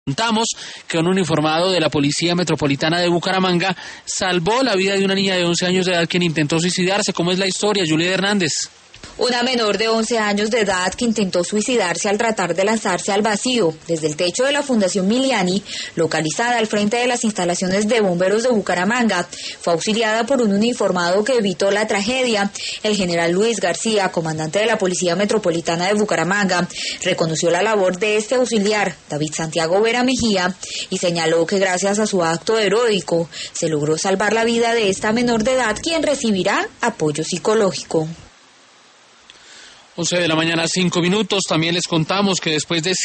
Contamos que un uniformado de la Policía Metropolitana de Bucaramanga salvó la vida de una niña de 11 años de edad quien intentó suicidarse. ¿Cómo es la historia, Julia Hernández? Una menor de 11 años de edad que intentó suicidarse al tratar de lanzarse al vacío desde el techo de la Fundación Miliani, localizada al frente de las instalaciones de bomberos de Bucaramanga, fue auxiliada por un uniformado que evitó la tragedia. El general Luis García, comandante de la Policía Metropolitana de Bucaramanga, reconoció la labor de este auxiliar, David Santiago Vera Mejía, y señaló que gracias a su acto heroico se logró salvar la vida de esta menor de edad, quien recibirá apoyo psicológico. 11 de la mañana, 5 minutos. También les contamos que después de